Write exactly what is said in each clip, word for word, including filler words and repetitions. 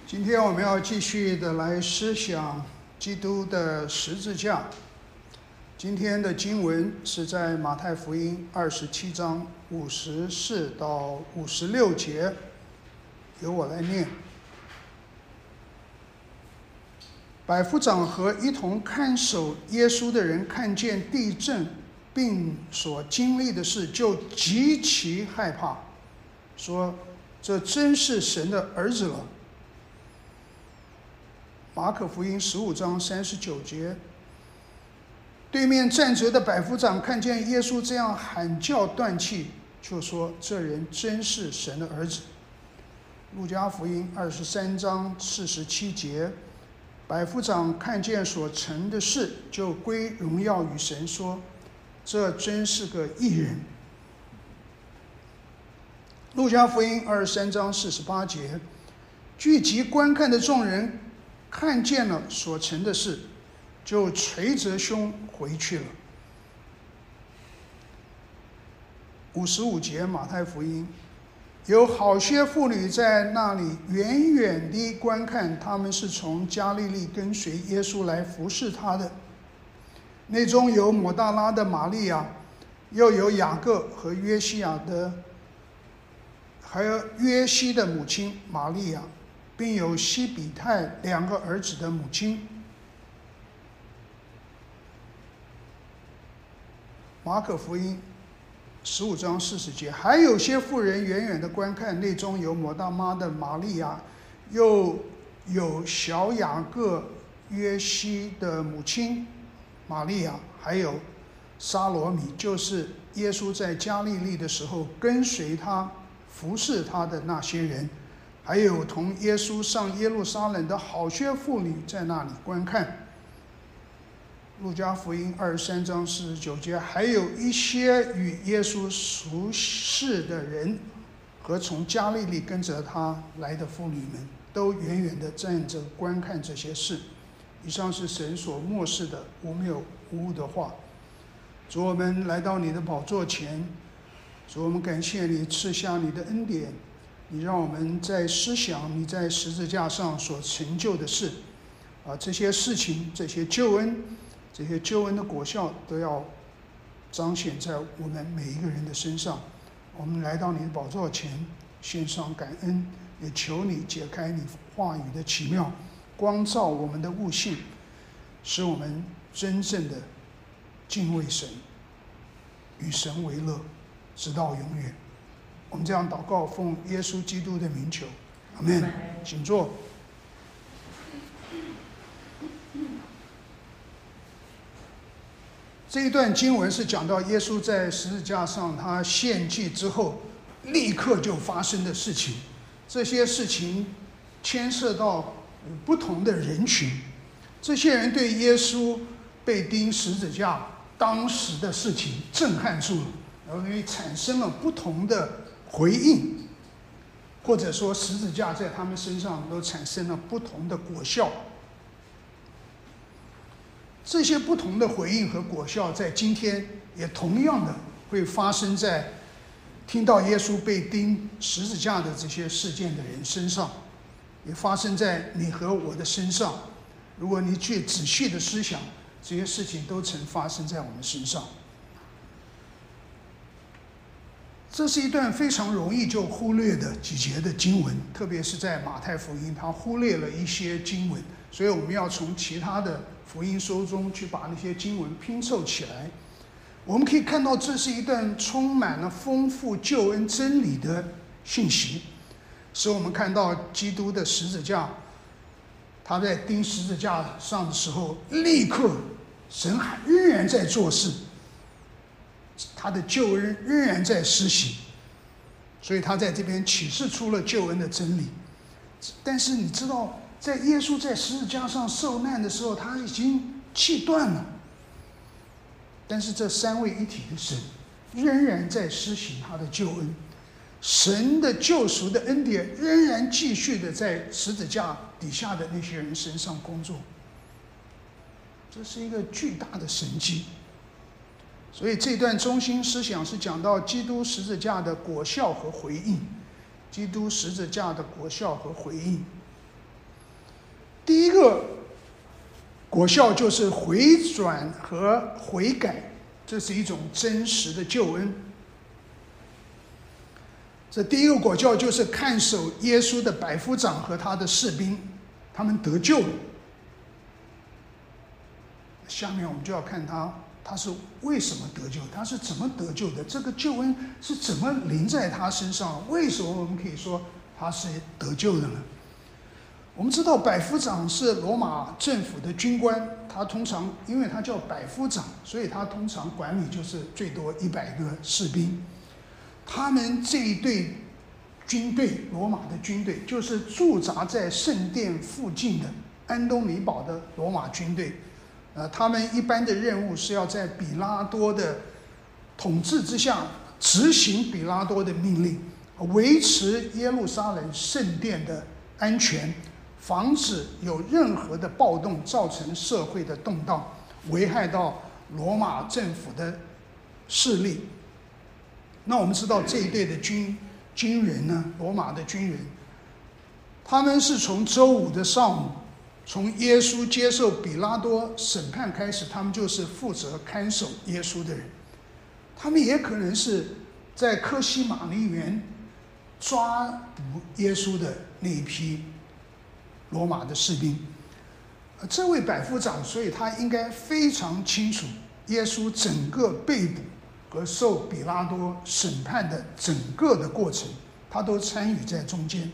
今天我们要继续的来思想基督的十字架。今天的经文是在马太福音二十七章五十四到五十六节，由我来念。百夫长和一同看守耶稣的人看见地震并所经历的事，就极其害怕，说：“这真是神的儿子了。”马可福音十五章三十九节，对面站着的百夫长看见耶稣这样喊叫断气，就说：“这人真是神的儿子。”路加福音二十三章四十七节，百夫长看见所成的事，就归荣耀与神，说：“这真是个义人。”路加福音二十三章四十八节，聚集观看的众人看见了所成的事，就捶着胸回去了。五十五节马太福音，有好些妇女在那里远远地观看，他们是从加利利跟随耶稣来服侍他的。内中有抹大拉的玛利亚，又有雅各和约西亚的，还有约西的母亲玛利亚，并有西比泰两个儿子的母亲。马可福音十五章四十节，还有些妇人远远的观看，内中有抹大拉的玛利亚，又有小雅各约西的母亲玛利亚，还有沙罗米，就是耶稣在加利利的时候跟随他服侍他的那些人，还有同耶稣上耶路撒冷的好些妇女在那里观看。路加福音二十三章四十九节，还有一些与耶稣熟识的人和从加利利跟着他来的妇女们，都远远地站着观看这些事。以上是神所默示的无谬无误的话。主，我们来到你的宝座前，主，我们感谢你赐下你的恩典，你让我们在思想你在十字架上所成就的事，啊，这些事情，这些救恩，这些救恩的果效都要彰显在我们每一个人的身上。我们来到你的宝座前，献上感恩，也求你解开你话语的奇妙，光照我们的悟性，使我们真正的敬畏神，与神为乐，直到永远。我们这样祷告，奉耶稣基督的名求，阿们。请坐。这一段经文是讲到耶稣在十字架上他献祭之后立刻就发生的事情。这些事情牵涉到不同的人群，这些人对耶稣被钉十字架当时的事情震撼住了，然后产生了不同的回应，或者说十字架在他们身上都产生了不同的果效。这些不同的回应和果效在今天也同样的会发生在听到耶稣被钉十字架的这些事件的人身上，也发生在你和我的身上。如果你去仔细的思想，这些事情都曾发生在我们身上。这是一段非常容易就忽略的几节的经文，特别是在马太福音，他忽略了一些经文，所以我们要从其他的福音书中去把那些经文拼凑起来。我们可以看到，这是一段充满了丰富救恩真理的信息，使我们看到基督的十字架，他在钉十字架上的时候，立刻神还仍然在做事，他的救恩仍然在施行，所以他在这边启示出了救恩的真理。但是你知道，在耶稣在十字架上受难的时候，他已经气断了，但是这三位一体的神仍然在施行他的救恩，神的救赎的恩典仍然继续的在十字架底下的那些人身上工作。这是一个巨大的神迹。所以这段中心思想是讲到基督十字架的果效和回应，基督十字架的果效和回应。 个果效就是回转和悔改，这是一种真实的救恩。这第一个果效就是看守耶稣的百夫长和他的士兵，他们得救了。下面我们就要看他他是为什么得救，他是怎么得救的，这个救恩是怎么临在他身上，为什么我们可以说他是得救的呢？我们知道百夫长是罗马政府的军官，他通常因为他叫百夫长，所以他通常管理就是最多一百个士兵。他们这一队军队，罗马的军队，就是驻扎在圣殿附近的安东尼堡的罗马军队。呃，他们一般的任务是要在比拉多的统治之下执行比拉多的命令，维持耶路撒冷圣殿的安全，防止有任何的暴动造成社会的动荡，危害到罗马政府的势力。那我们知道这一队的军军人呢，罗马的军人，他们是从周五的上午，从耶稣接受比拉多审判开始，他们就是负责看守耶稣的人。他们也可能是在科西玛尼园抓捕耶稣的那一批罗马的士兵。这位百夫长，所以他应该非常清楚耶稣整个被捕和受比拉多审判的整个的过程，他都参与在中间。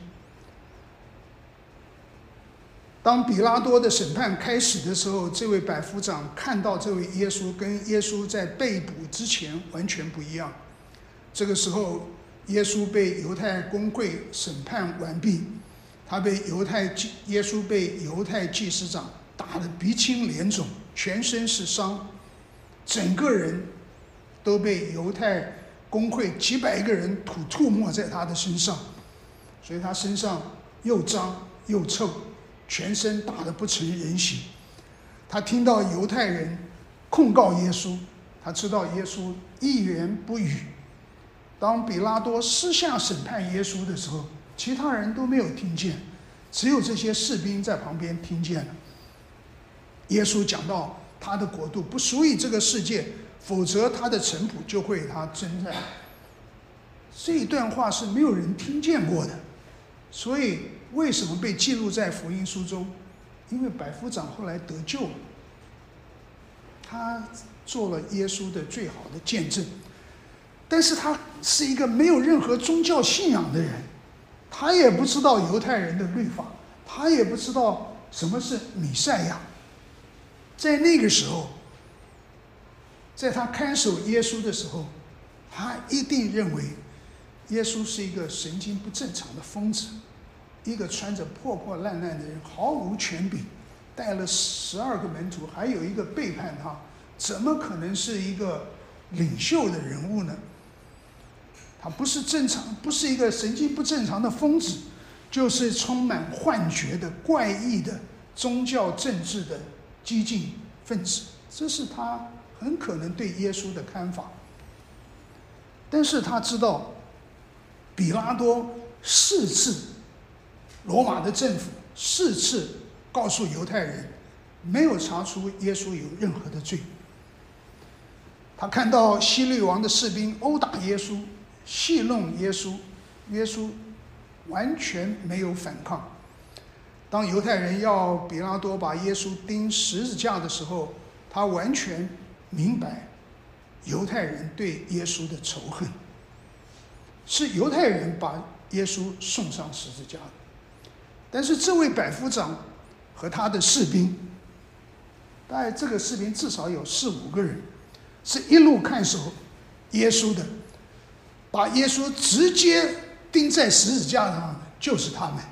当比拉多的审判开始的时候，这位百夫长看到这位耶稣跟耶稣在被捕之前完全不一样。这个时候，耶稣被犹太公会审判完毕，他被犹太耶稣被犹太祭司长打得鼻青脸肿，全身是伤，整个人都被犹太公会几百个人吐吐沫在他的身上，所以他身上又脏又臭，全身打得不成人形。他听到犹太人控告耶稣，他知道耶稣一言不语。当比拉多私下审判耶稣的时候，其他人都没有听见，只有这些士兵在旁边听见了。耶稣讲到他的国度不属于这个世界，否则他的臣仆就会与他征战。这一段话是没有人听见过的，所以为什么被记录在福音书中？因为百夫长后来得救了，他做了耶稣的最好的见证。但是他是一个没有任何宗教信仰的人，他也不知道犹太人的律法，他也不知道什么是弥赛亚。在那个时候，在他看守耶稣的时候，他一定认为耶稣是一个神经不正常的疯子，一个穿着破破烂烂的人，毫无权柄，带了十二个门徒，还有一个背叛他，怎么可能是一个领袖的人物呢？他不是正常，不是一个神经不正常的疯子，就是充满幻觉的怪异的宗教政治的激进分子。这是他很可能对耶稣的看法。但是他知道比拉多四次，罗马的政府四次告诉犹太人，没有查出耶稣有任何的罪。他看到希律王的士兵殴打耶稣，戏弄耶稣，耶稣完全没有反抗。当犹太人要比拉多把耶稣钉十字架的时候，他完全明白犹太人对耶稣的仇恨，是犹太人把耶稣送上十字架的。但是这位百夫长和他的士兵，大概这个士兵至少有四五个人，是一路看守耶稣的，把耶稣直接钉在十字架上的就是他们。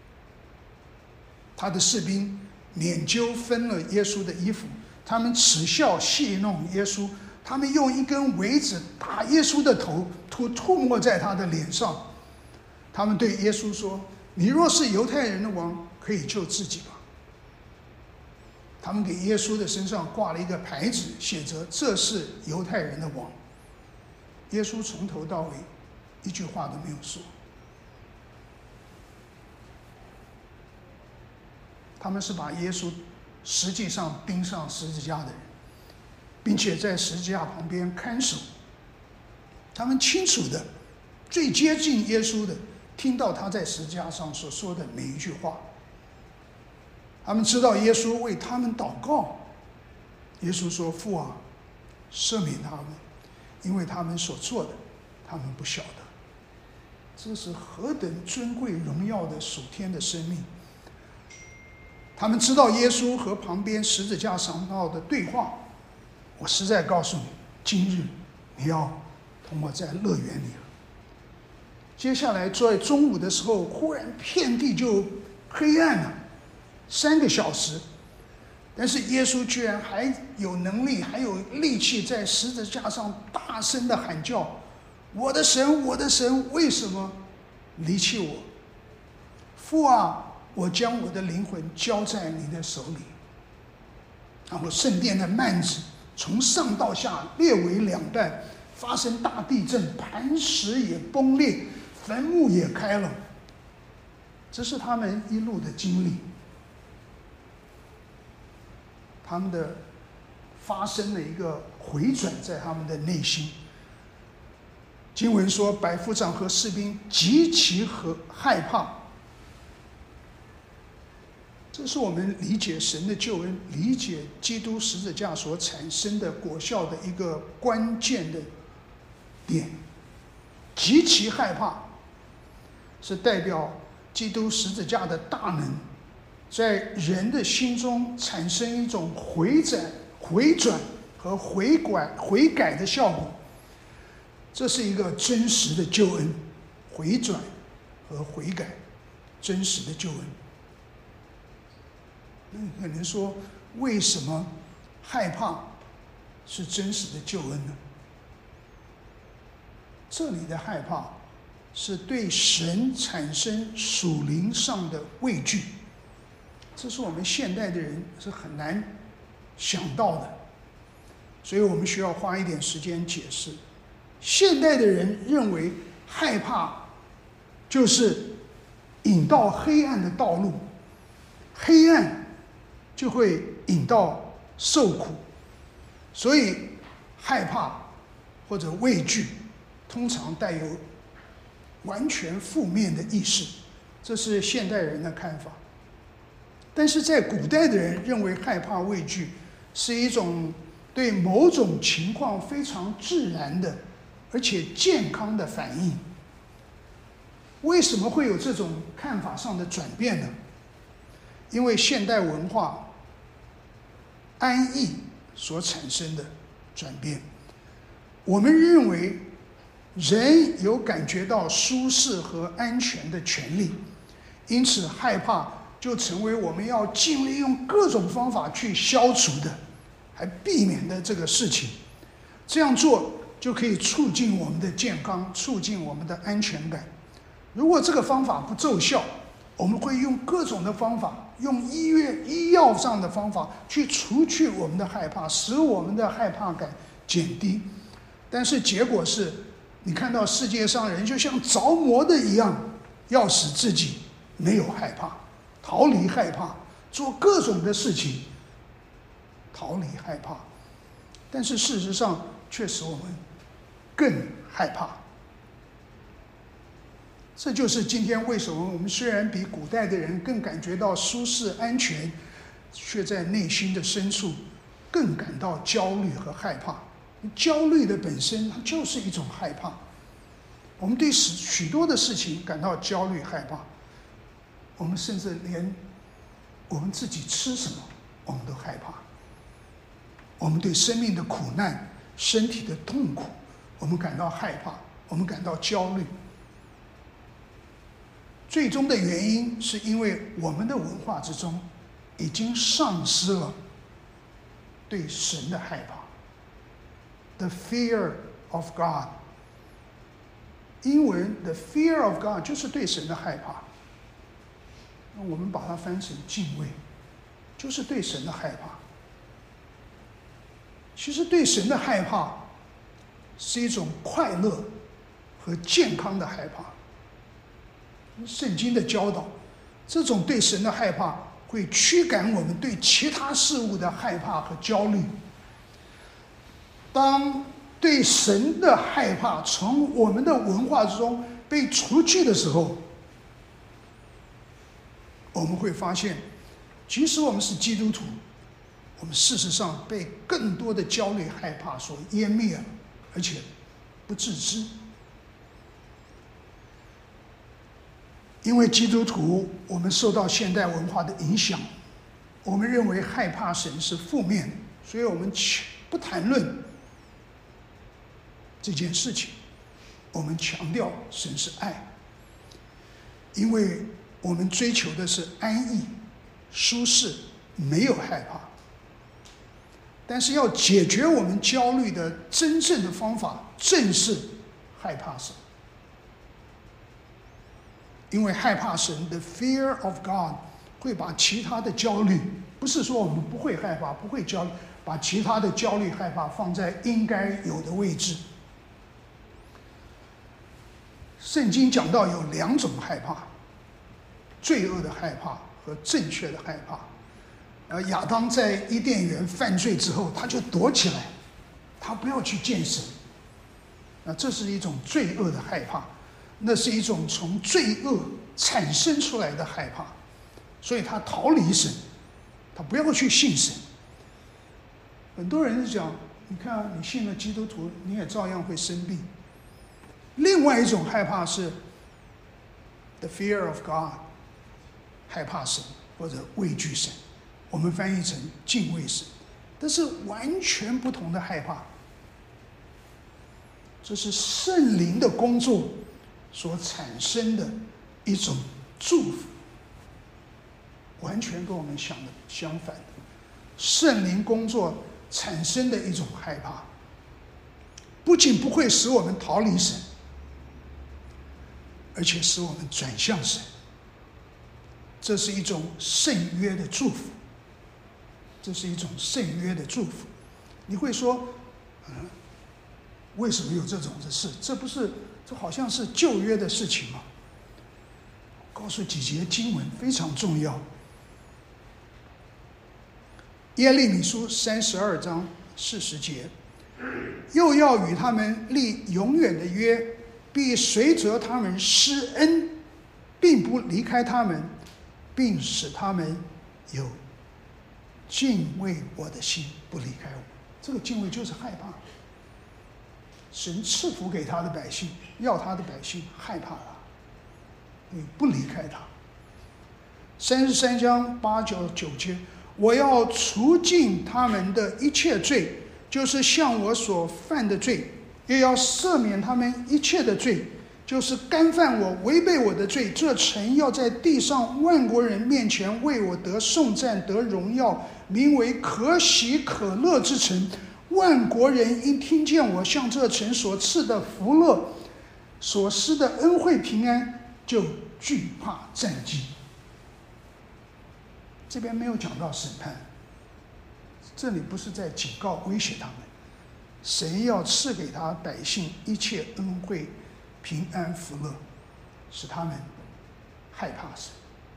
他的士兵捻阄分了耶稣的衣服，他们耻笑戏弄耶稣，他们用一根苇子打耶稣的头，吐吐沫在他的脸上。他们对耶稣说：“你若是犹太人的王，可以救自己吧。”他们给耶稣的身上挂了一个牌子，写着：“这是犹太人的王。”耶稣从头到尾一句话都没有说。 他们是把耶稣实际上钉上十字架的人，并且在十字架旁边看守。他们清楚的、最接近耶稣的，听到他在十字架上所说的每一句话。他们知道耶稣为他们祷告。耶稣说：“父啊，赦免他们，因为他们所做的，他们不晓得。”这是何等尊贵荣耀的属天的生命！他们知道耶稣和旁边十字架上的对话。我实在告诉你，今日你要同我在乐园里了。接下来在中午的时候，忽然遍地就黑暗了，三个小时。但是耶稣居然还有能力，还有力气，在十字架上大声的喊叫：“我的神，我的神，为什么离弃我？父啊，我将我的灵魂交在你的手里。”然后圣殿的幔子从上到下裂为两半，发生大地震，磐石也崩裂，坟墓也开了。这是他们一路的经历。他们的发生了一个回转在他们的内心。经文说，百夫长和士兵极其和害怕。这是我们理解神的救恩、理解基督十字架所产生的果效的一个关键的点。极其害怕，是代表基督十字架的大能在人的心中产生一种回转、回转和回改、回改的效果。这是一个真实的救恩，回转和回改，真实的救恩。那你可能说，为什么害怕是真实的救恩呢？这里的害怕是对神产生属灵上的畏惧。这是我们现代的人是很难想到的，所以我们需要花一点时间解释。现代的人认为害怕就是引到黑暗的道路，黑暗就会引到受苦，所以害怕或者畏惧通常带有完全负面的意识，这是现代人的看法。但是在古代的人认为害怕畏惧是一种对某种情况非常自然的而且健康的反应。为什么会有这种看法上的转变呢？因为现代文化安逸所产生的转变。我们认为人有感觉到舒适和安全的权利，因此害怕就成为我们要尽力用各种方法去消除的，还避免的这个事情。这样做就可以促进我们的健康，促进我们的安全感。如果这个方法不奏效，我们会用各种的方法，用医院医药上的方法去除去我们的害怕，使我们的害怕感减低。但是结果是，你看到世界上人就像着魔的一样，要使自己没有害怕，逃离害怕，做各种的事情，逃离害怕。但是事实上却使我们更害怕。这就是今天为什么我们虽然比古代的人更感觉到舒适安全，却在内心的深处更感到焦虑和害怕。焦虑的本身它就是一种害怕。我们对许多的事情感到焦虑害怕，我们甚至连我们自己吃什么我们都害怕。我们对生命的苦难、身体的痛苦，我们感到害怕，我们感到焦虑。最终的原因是因为我们的文化之中已经丧失了对神的害怕。The fear of God， 英文 The fear of God 就是对神的害怕。那我们把它翻成敬畏，就是对神的害怕。其实对神的害怕是一种快乐和健康的害怕。圣经的教导，这种对神的害怕会驱赶我们对其他事物的害怕和焦虑。当对神的害怕从我们的文化之中被除去的时候，我们会发现，即使我们是基督徒，我们事实上被更多的焦虑、害怕所湮灭了，而且不自知。因为基督徒，我们受到现代文化的影响，我们认为害怕神是负面的，所以我们不谈论这件事情，我们强调神是爱，因为我们追求的是安逸、舒适，没有害怕。但是要解决我们焦虑的真正的方法，正是害怕神。因为害怕神的 fear of God 会把其他的焦虑，不是说我们不会害怕、不会焦虑，把其他的焦虑、害怕放在应该有的位置。圣经讲到有两种害怕，罪恶的害怕和正确的害怕。而亚当在伊甸园犯罪之后，他就躲起来，他不要去见神。那这是一种罪恶的害怕，那是一种从罪恶产生出来的害怕，所以他逃离神，他不要去信神。很多人是讲，你看你信了基督徒，你也照样会生病。另外一种害怕是 the fear of God， 害怕神或者畏惧神，我们翻译成敬畏神，这是完全不同的害怕。这是圣灵的工作所产生的一种祝福，完全跟我们想的相反的。圣灵工作产生的一种害怕，不仅不会使我们逃离神，而且使我们转向神。这是一种圣约的祝福，这是一种圣约的祝福。你会说，嗯，为什么有这种的事？这不是，这好像是旧约的事情吗？告诉几节经文非常重要。耶利米书三十二章四十节，又要与他们立永远的约，必随着他们施恩，并不离开他们，并使他们有敬畏我的心，不离开我。这个敬畏就是害怕。神赐福给他的百姓，要他的百姓害怕他，你不离开他。三十三章八九九节，我要除尽他们的一切罪，就是向我所犯的罪，也要赦免他们一切的罪，就是干犯我、违背我的罪。这城要在地上万国人面前为我得颂赞、得荣耀，名为可喜可乐之城。万国人因听见我向这城所赐的福乐、所施的恩惠平安，就惧怕战兢。这边没有讲到审判，这里不是在警告、威胁他们，神要赐给他百姓一切恩惠、平安、福乐，使他们害怕神。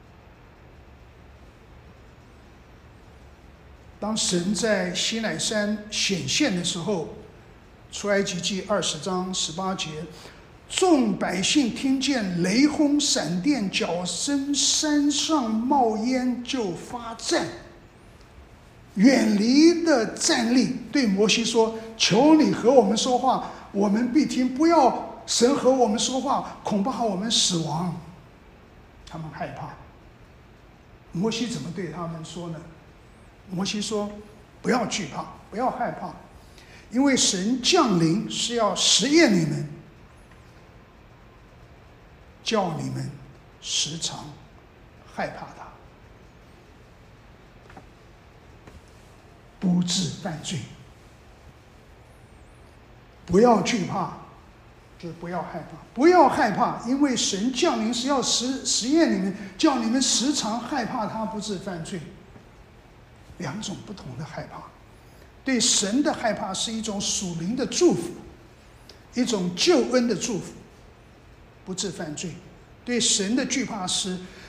当神在西乃山显现的时候，出埃及记二十章十八节，众百姓听见雷轰、闪电、角声，山上冒烟，就发战，远离的站立，对摩西说：求你和我们说话，我们必听；不要神和我们说话，恐怕我们死亡。他们害怕。摩西怎么对他们说呢？摩西说：不要惧怕，不要害怕，因为神降临是要实验你们，叫你们时常害怕他，不致犯罪。不要惧怕，就是不要害怕，不要害怕，因为神降临是要实实验你们，叫你们时常害怕他，不致犯罪。两种不同的害怕。对神的害怕是一种属灵的祝福，一种救恩的祝福，不致犯罪。对神的惧怕是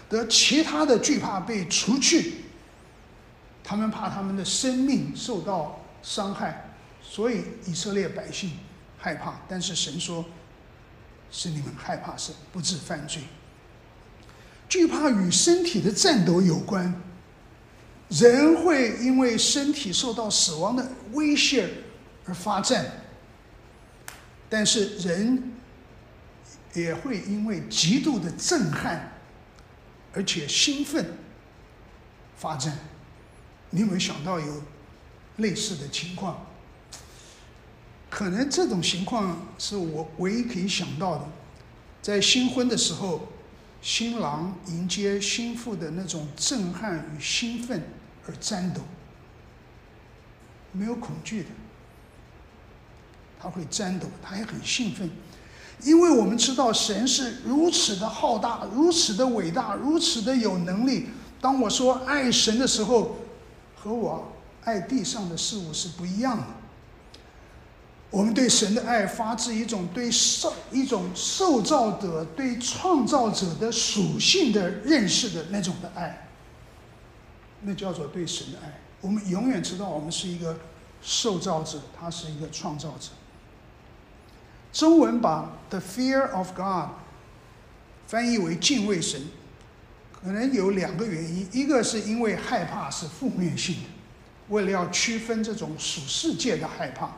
得其他的惧怕被除去。他们怕他们的生命受到伤害，所以以色列百姓害怕。但是神说，是你们害怕神，不致犯罪。惧怕与身体的战斗有关，人会因为身体受到死亡的威胁而发战，但是人也会因为极度的震撼而且兴奋发战。你有没有想到有类似的情况？可能这种情况是我唯一可以想到的，在新婚的时候，新郎迎接新妇的那种震撼与兴奋而颤抖，没有恐惧的，他会颤抖，他也很兴奋，因为我们知道神是如此的浩大，如此的伟大，如此的有能力。当我说爱神的时候，和我爱地上的事物是不一样的。我们对神的爱发自一种对受一种受造者对创造者的属性的认识的那种的爱，那叫做对神的爱。我们永远知道我们是一个受造者，他是一个创造者。中文把 the fear of God 翻译为敬畏神，可能有两个原因，一个是因为害怕是负面性的，为了要区分这种属世界的害怕，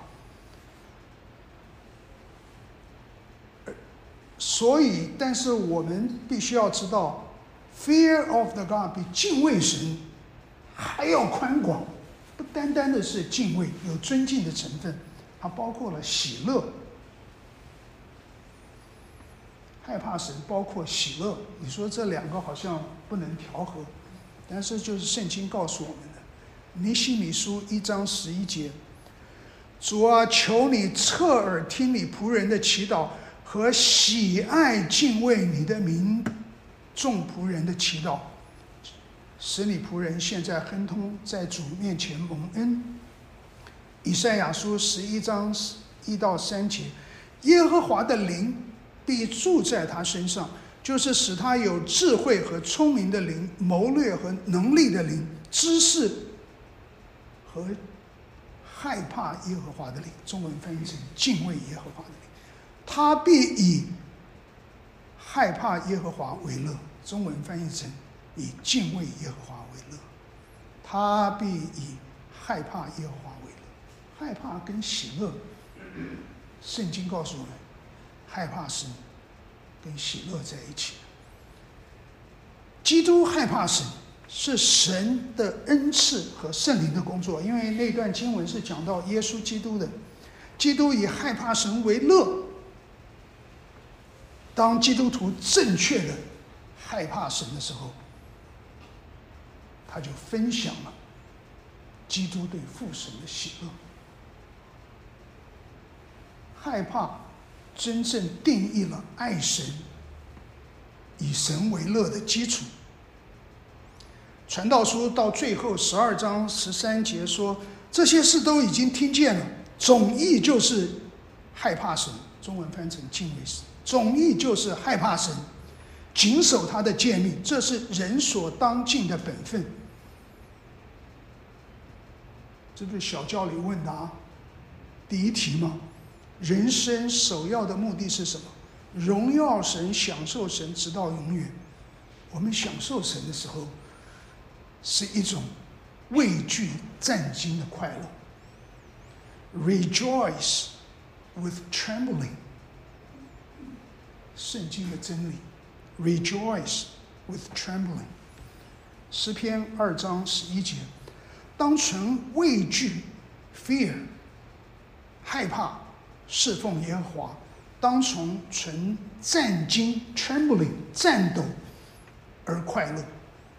所以但是我们必须要知道 fear of the God 比敬畏神还要宽广，不单单的是敬畏，有尊敬的成分，它包括了喜乐。害怕神包括喜乐，你说这两个好像不能调和，但是就是圣经告诉我们的。尼希米书一章十一节，主啊，求你侧耳听你仆人的祈祷和喜爱敬畏你的名众仆人的祈祷，使你仆人现在亨通，在主面前蒙恩。以赛亚书十一章一到三节，耶和华的灵必住在他身上，就是使他有智慧和聪明的灵，谋略和能力的灵，知识和害怕耶和华的灵，中文翻译成敬畏耶和华的灵。他必以害怕耶和华为乐，中文翻译成以敬畏耶和华为乐。他必以害怕耶和华为乐。害怕跟喜乐，圣经告诉我们，害怕神跟喜乐在一起。基督害怕神是神的恩赐和圣灵的工作，因为那段经文是讲到耶稣基督的。基督以害怕神为乐。当基督徒正确的害怕神的时候，他就分享了基督对父神的喜乐。害怕真正定义了爱神、以神为乐的基础。传道书到最后十二章十三节说，这些事都已经听见了，总意就是害怕神，中文翻成敬畏神，总意就是害怕神，谨守他的诫命，这是人所当尽的本分。这不是小教理问答第一题吗？人生首要的目的是什么？荣耀神，享受神，直到永远。我们享受神的时候，是一种畏惧战惊的快乐。Rejoice with trembling， 圣经的真理。Rejoice with trembling。诗篇二章十一节，当存畏惧 fear 害怕侍奉耶和华，当从存战惊 trembling 战抖而快乐。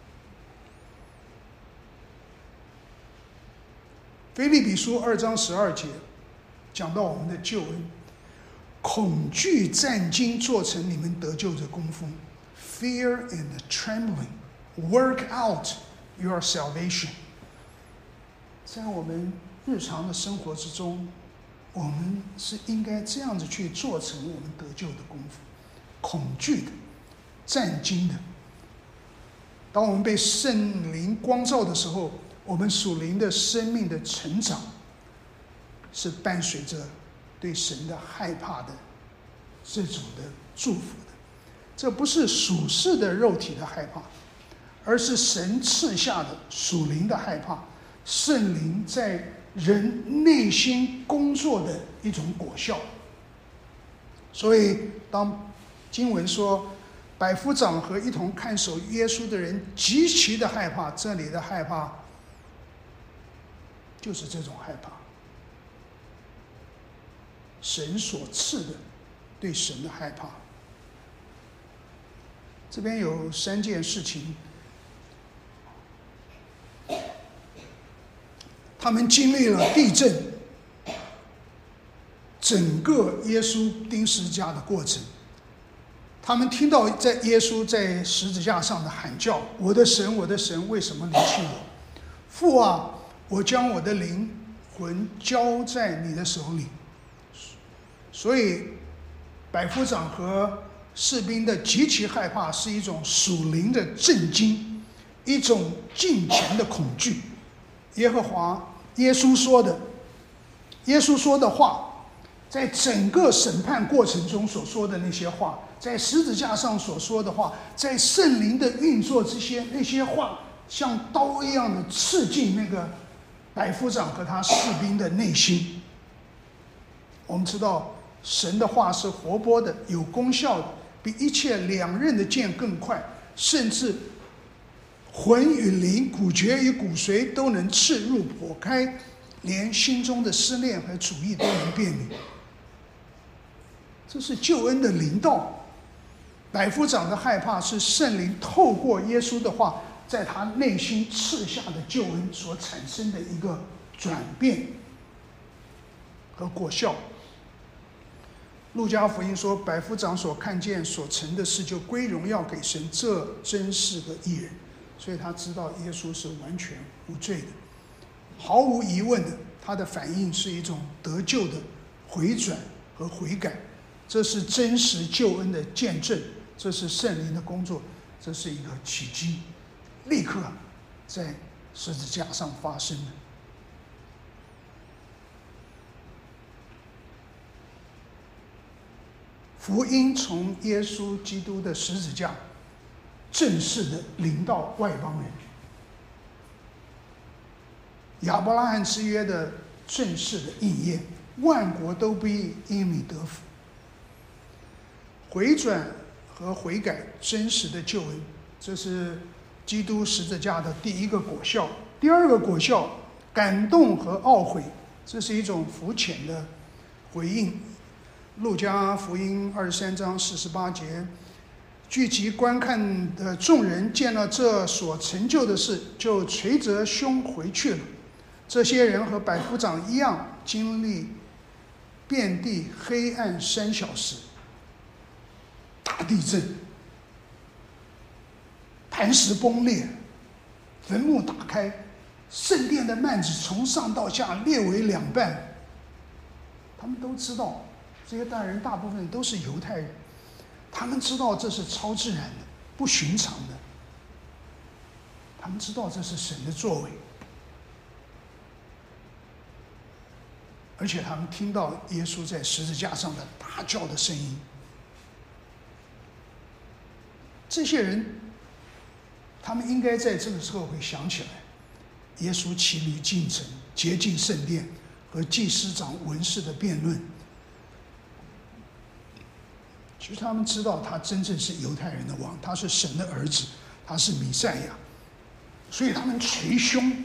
腓立比书二章十二节讲到我们的救恩，恐惧战惊做成你们得救的功夫。 Fear and trembling work out your salvation。 在我们日常的生活之中，我们是应该这样子去做成我们得救的功夫。恐惧的、战惊的当我们被圣灵光照的时候，我们属灵的生命的成长是伴随着对神的害怕的这种的祝福的。这不是属世的肉体的害怕，而是神赐下的属灵的害怕，圣灵在人内心工作的一种果效。所以当经文说百夫长和一同看守耶稣的人极其的害怕，这里的害怕就是这种害怕，神所赐的对神的害怕。这边有三件事情，他们经历了地震，整个耶稣钉十字架的过程，他们听到在耶稣在十字架上的喊叫：“我的神，我的神，为什么离弃我？父啊，我将我的灵魂交在你的手里。”所以百夫长和士兵的极其害怕是一种属灵的震惊，一种敬虔的恐惧。耶和华耶稣说的耶稣说的话，在整个审判过程中所说的那些话，在十字架上所说的话，在圣灵的运作之些那些话，像刀一样的刺进那个百夫长和他士兵的内心。我们知道神的话是活泼的，有功效的，比一切两刃的剑更快，甚至魂与灵、骨节与骨髓都能刺入剖开，连心中的思念和主意都能辨明。这是救恩的临到。百夫长的害怕是圣灵透过耶稣的话在他内心赐下的救恩所产生的一个转变和果效。路加福音说，百夫长所看见所成的事就归荣耀给神，这真是个义人。所以他知道耶稣是完全无罪的，毫无疑问的，他的反应是一种得救的回转和悔改。这是真实救恩的见证，这是圣灵的工作，这是一个奇迹，立刻在十字架上发生的。福音从耶稣基督的十字架正式的临到外邦人，亚伯拉罕之约的正式的应验，万国都必因你得福。回转和悔改，真实的救恩，这是基督十字架的第一个果效。第二个果效，感动和懊悔，这是一种肤浅的回应。路加福音二十三章四十八节，聚集观看的众人见了这所成就的事，就捶着胸回去了。这些人和百夫长一样，经历遍地黑暗三小时，大地震，磐石崩裂，坟墓打开，圣殿的幔子从上到下裂为两半。他们都知道，这些大人大部分都是犹太人，他们知道这是超自然的、不寻常的，他们知道这是神的作为，而且他们听到耶稣在十字架上的大叫的声音。这些人，他们应该在这个时候会想起来，耶稣骑驴进城，洁净圣殿，和祭司长、文士的辩论。其实他们知道他真正是犹太人的王，他是神的儿子，他是弥赛亚，所以他们捶胸，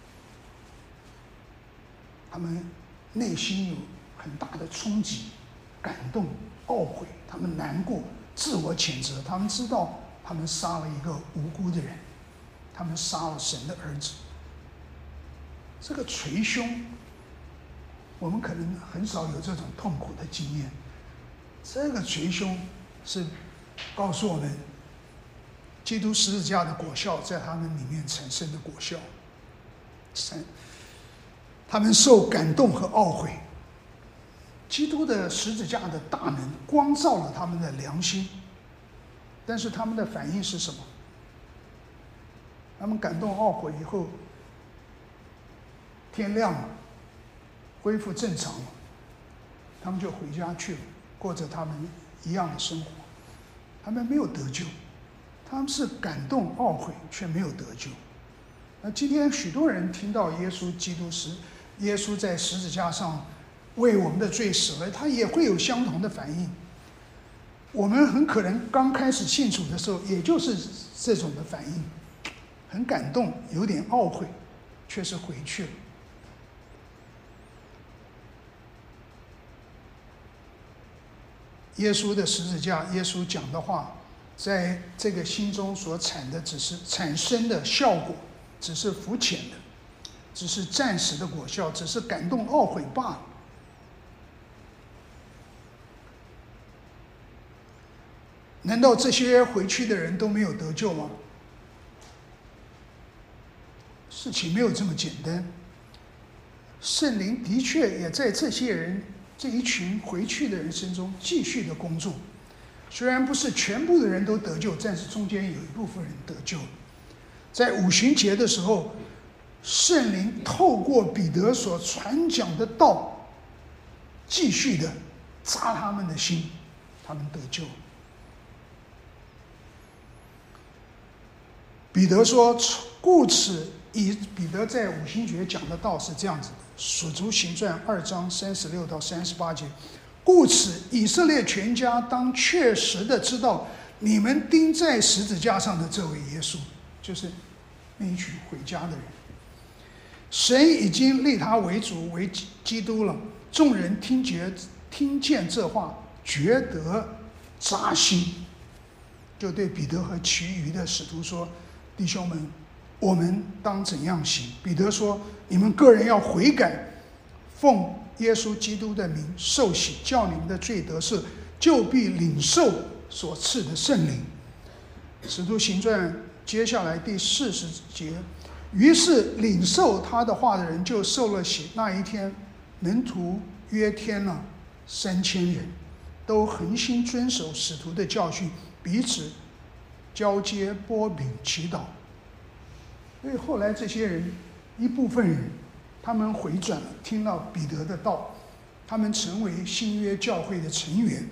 他们内心有很大的冲击、感动、懊悔，他们难过、自我谴责，他们知道他们杀了一个无辜的人，他们杀了神的儿子。这个捶胸，我们可能很少有这种痛苦的经验。这个捶胸是告诉我们，基督十字架的果效在他们里面产生的果效。三，他们受感动和懊悔。基督的十字架的大能光照了他们的良心，但是他们的反应是什么？ 他们感动懊悔以后，天亮了，恢复正常了，他们就回家去了，过着他们一样的生活。他们没有得救，他们是感动懊悔，却没有得救。那今天许多人听到耶稣基督时，耶稣在十字架上为我们的罪死了，他也会有相同的反应。我们很可能刚开始信主的时候，也就是这种的反应，很感动，有点懊悔，却是回去了。耶稣的十字架，耶稣讲的话，在这个心中所产的只是产生的效果，只是肤浅的，只是暂时的果效，只是感动懊悔罢了。难道这些回去的人都没有得救吗？事情没有这么简单。圣灵的确也在这些人这一群回去的人身中继续的工作，虽然不是全部的人都得救，但是中间有一部分人得救。在五旬节的时候，圣灵透过彼得所传讲的道，继续的扎他们的心，他们得救。彼得说：“故此以彼得在五旬节讲的道是这样子的，《使徒行传》二章三十六到三十八节。故此，以色列全家当确实的知道，你们钉在十字架上的这位耶稣，就是那一群回家的人。神已经立他为主为基督了。众人听觉听见这话，觉得扎心，就对彼得和其余的使徒说：弟兄们，我们当怎样行？彼得说：你们个人要悔改，奉耶稣基督的名受洗，叫你们的罪得赦，就必领受所赐的圣灵。使徒行传接下来第四十节，于是领受他的话的人就受了洗。那一天，门徒约添了三千人，都恒心遵守使徒的教训，彼此交接拨饼祈祷。所以后来这些人，一部分人，他们回转了，听到彼得的道，他们成为新约教会的成员。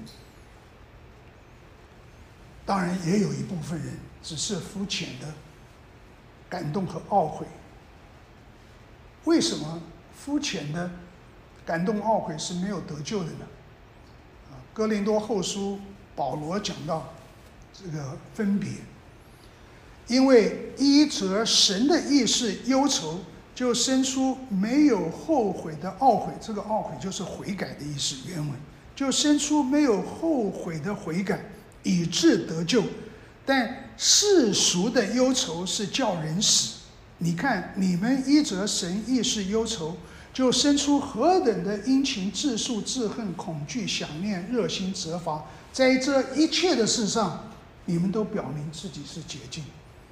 当然也有一部分人只是肤浅的感动和懊悔。为什么肤浅的感动懊悔是没有得救的呢？哥林多后书保罗讲到这个分别，因为依着神的意识忧愁，就生出没有后悔的懊悔。这个懊悔就是悔改的意思，原文就生出没有后悔的悔改，以致得救。但世俗的忧愁是叫人死。你看，你们依着神意识忧愁，就生出何等的殷勤、自诉、自恨、恐惧、想念、热心、责罚。在这一切的事上，你们都表明自己是洁净。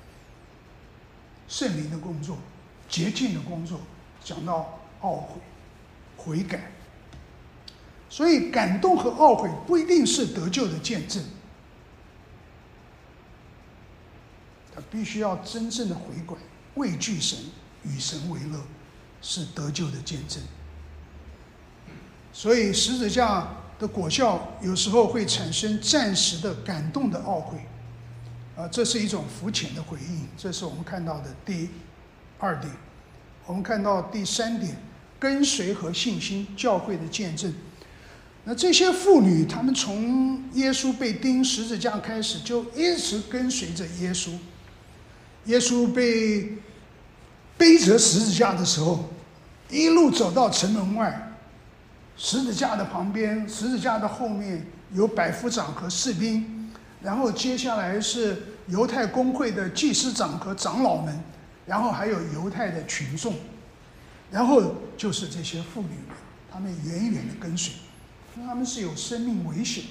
圣灵的工作，洁净的工作，讲到懊悔、悔改。所以感动和懊悔不一定是得救的见证，他必须要真正的回转，畏惧神，与神为乐，是得救的见证。所以十字架的果效有时候会产生暂时的感动的懊悔，啊，这是一种肤浅的回应。这是我们看到的第二点。我们看到第三点，跟随和信心，教会的见证。那这些妇女，她们从耶稣被钉十字架开始，就一直跟随着耶稣。耶稣被背着十字架的时候，一路走到城门外，十字架的旁边，十字架的后面有百夫长和士兵，然后接下来是犹太公会的祭司长和长老们，然后还有犹太的群众，然后就是这些妇女们，她们远远的跟随，因为她们是有生命危险的。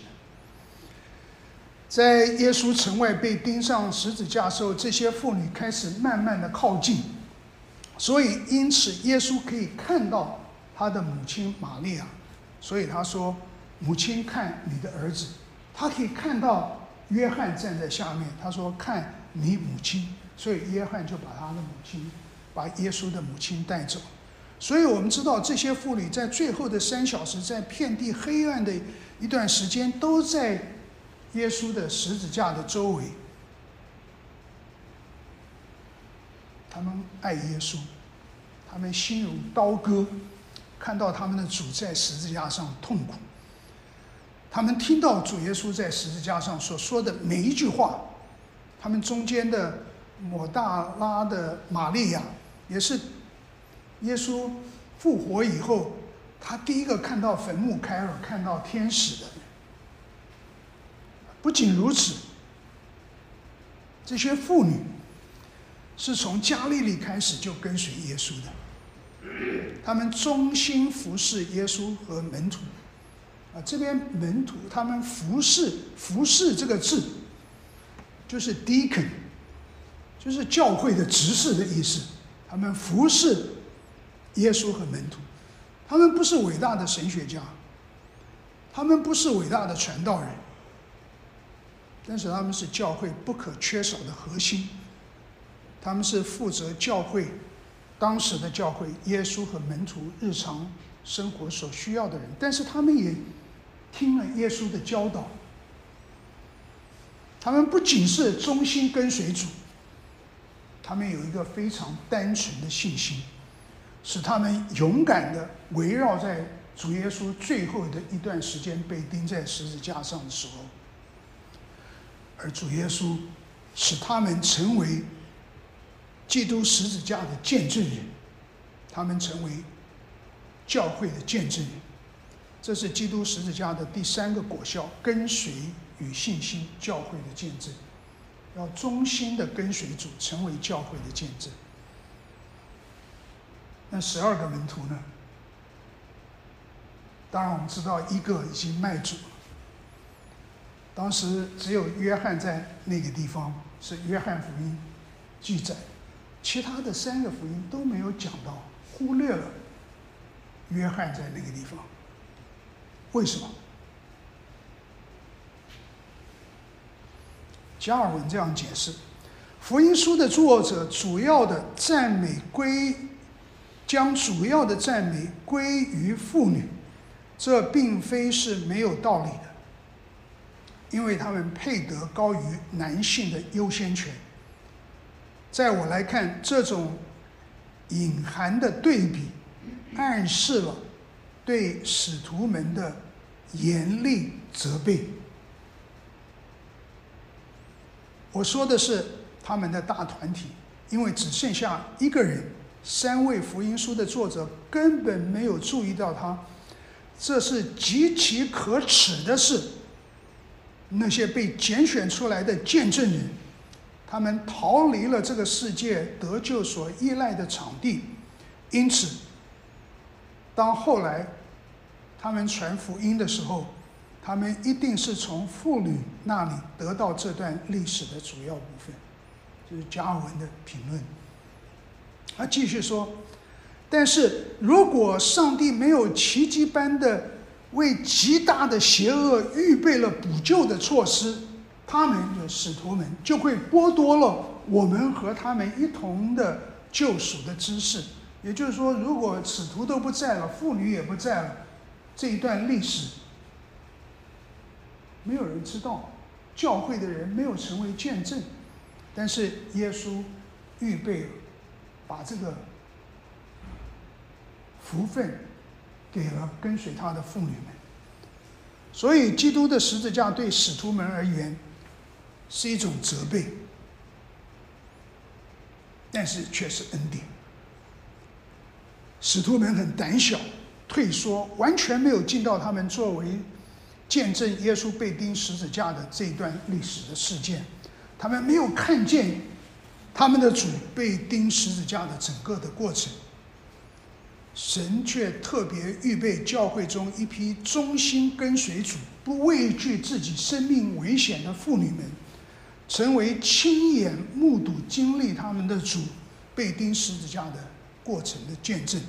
在耶稣城外被钉上十字架的时候，这些妇女开始慢慢的靠近，所以因此耶稣可以看到他的母亲玛利亚，所以他说：母亲，看你的儿子。他可以看到约翰站在下面，他说：看你母亲。 所以约翰就把他的母亲，把耶稣的母亲带走。所以我们知道，这些妇女在最后的三小时，在遍地黑暗的一段时间，都在耶稣的十字架的周围。他们爱耶稣，他们心如刀割，看到他们的主在十字架上痛苦。他们听到主耶稣在十字架上所说的每一句话。他们中间的抹大拉的玛利亚，也是耶稣复活以后，他第一个看到坟墓开了，看到天使的人。不仅如此，这些妇女是从加利利开始就跟随耶稣的，他们忠心服侍耶稣和门徒。啊，这边门徒他们服侍，服侍这个字就是 deacon， 就是教会的执事的意思。他们服侍耶稣和门徒，他们不是伟大的神学家，他们不是伟大的传道人，但是他们是教会不可缺少的核心。他们是负责教会当时的教会耶稣和门徒日常生活所需要的人，但是他们也听了耶稣的教导。他们不仅是忠心跟随主，他们有一个非常单纯的信心，使他们勇敢地围绕在主耶稣最后的一段时间被钉在十字架上的时候，而主耶稣使他们成为基督十字架的见证人，他们成为教会的见证人。这是基督十字架的第三个果效，跟随与信心，教会的见证。要忠心的跟随主，成为教会的见证。那十二个门徒呢？当然我们知道一个已经卖主了，当时只有约翰在那个地方，是约翰福音记载，其他的三个福音都没有讲到，忽略了约翰在那个地方。为什么？加尔文这样解释：福音书的作者主要的赞美归，将主要的赞美归于妇女，这并非是没有道理的，因为他们配得高于男性的优先权。在我来看，这种隐含的对比暗示了对使徒们的严厉责备。我说的是他们的大团体，因为只剩下一个人，三位福音书的作者根本没有注意到他，这是极其可耻的事。那些被拣选出来的见证人，他们逃离了这个世界得救所依赖的场地，因此当后来他们传福音的时候，他们一定是从妇女那里得到这段历史的主要部分。这是加尔文的评论。他继续说，但是如果上帝没有奇迹般的为极大的邪恶预备了补救的措施，他们的使徒们就会剥夺了我们和他们一同的救赎的知识。也就是说，如果使徒都不在了，妇女也不在了，这一段历史没有人知道，教会的人没有成为见证。但是耶稣预备把这个福分给了跟随他的妇女们。所以基督的十字架对使徒们而言是一种责备，但是却是恩典。使徒们很胆小退缩，完全没有尽到他们作为见证耶稣被钉十字架的这一段历史的事件。他们没有看见他们的主被钉十字架的整个的过程。神却特别预备教会中一批忠心跟随主、不畏惧自己生命危险的妇女们，成为亲眼目睹经历他们的主被钉十字架的过程的见证。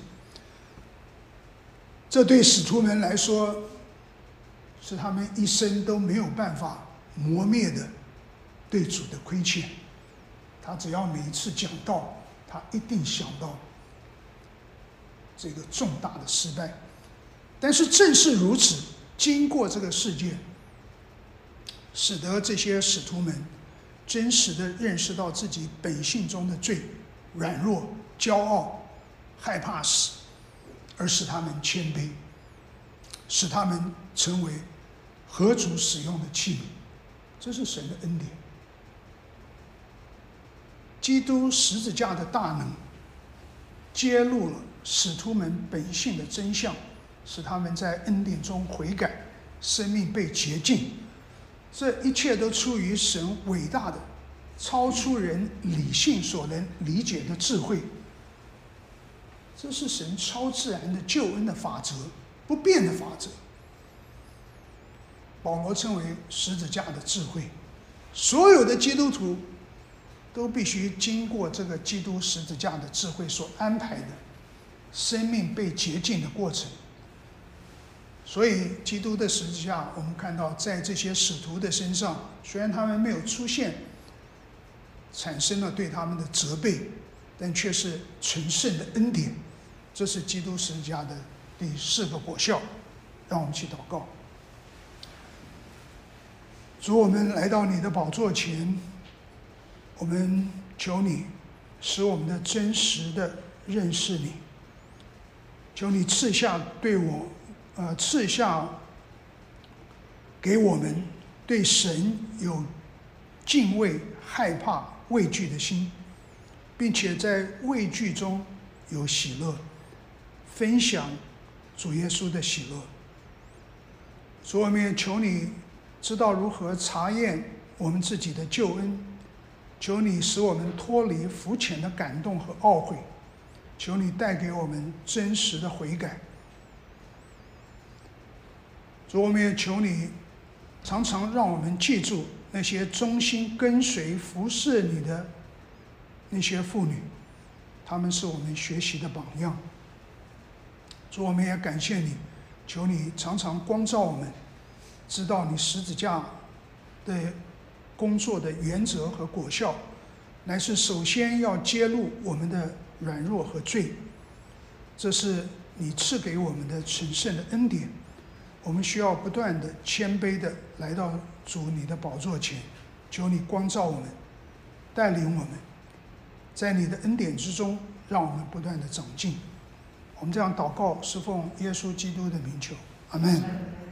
这对使徒们来说，是他们一生都没有办法磨灭的对主的亏欠。 他只要每一次讲道，他一定想到这个重大的失败。但是正是如此，经过这个事件，使得这些使徒们真实的认识到自己本性中的罪、软弱、骄傲、害怕死，而使他们谦卑，使他们成为合主使用的器皿。这是神的恩典。基督十字架的大能揭露了使徒们本性的真相，使他们在恩典中悔改，生命被洁净。这一切都出于神伟大的、超出人理性所能理解的智慧。这是神超自然的救恩的法则，不变的法则。保罗称为十字架的智慧。所有的基督徒都必须经过这个基督十字架的智慧所安排的生命被洁净的过程。所以基督的十字架，我们看到在这些使徒的身上，虽然他们没有出现产生了对他们的责备，但却是纯圣的恩典。这是基督十字架的第四个果效。让我们去祷告。主，我们来到你的宝座前，我们求你使我们的真实的认识你，求你赐下对我呃赐下给我们对神有敬畏、害怕、畏惧的心，并且在畏惧中有喜乐，分享主耶稣的喜乐。主，我们也求你知道如何查验我们自己的救恩，求你使我们脱离肤浅的感动和懊悔，求你带给我们真实的悔改。主，我们也求你常常让我们记住那些忠心跟随服侍你的那些妇女，她们是我们学习的榜样。主，我们也感谢你，求你常常光照我们，知道你十字架的工作的原则和果效，乃是首先要揭露我们的软弱和罪。这是你赐给我们的纯圣的恩典，我们需要不断的谦卑的来到主你的宝座前，求你光照我们，带领我们，在你的恩典之中，让我们不断的长进。我们这样祷告，是奉耶稣基督的名求，阿们。